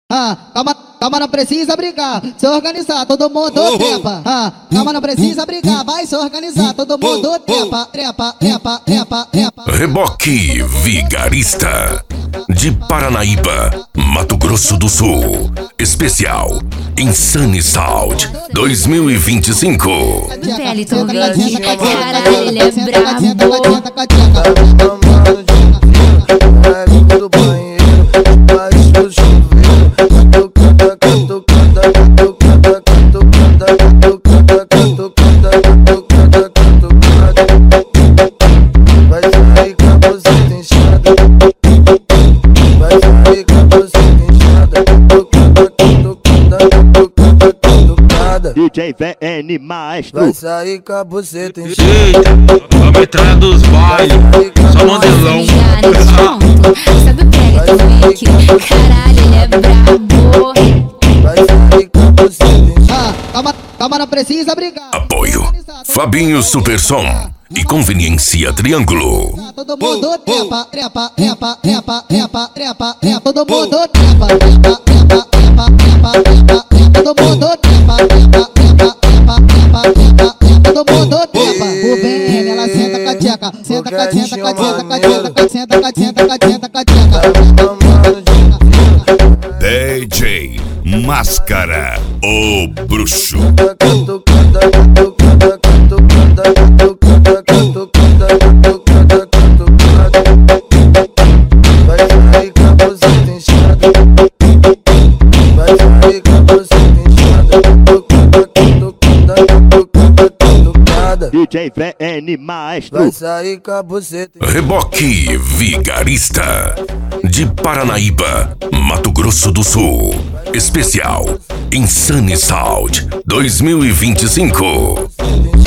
Calma, não precisa brigar, se organizar, todo mundo trepa. Calma, não precisa brigar, vai se organizar, todo mundo trepa, trepa. Reboque Vigarista de Paranaíba, Mato Grosso do Sul. Especial Insane Sound 2025. Wellington Vick, caralho, ele é brabo. Do banheiro, vai pro chuveiro, vai sair com a buceta inchada, vai sair com a buceta inchada, DJ VN Maestro. vai sair com a buceta inchada. Eita, a metralha dos bailes, só mandelão. Sabe o Wellington Vick, caralho, ele é brabo. Vai sair com a buceta inchada. Calma, não precisa brigar. Apoio Fabinho Supersom e Conveniência Triângulo. Todo mundo trepa. Todo mundo trepa. Todo mundo trepa. Todo mundo trepa. O BN, ela senta com a tcheca. Senta com a tcheca. DJ Máscara, o bruxo. Vai sair com a buceta inchada, vai sair com a buceta inchada, DJ VN Maestro. vai sair com a buceta inchada. Reboque Vigarista de Paranaíba, Mato Grosso do Sul. Especial Insane Sound 2025.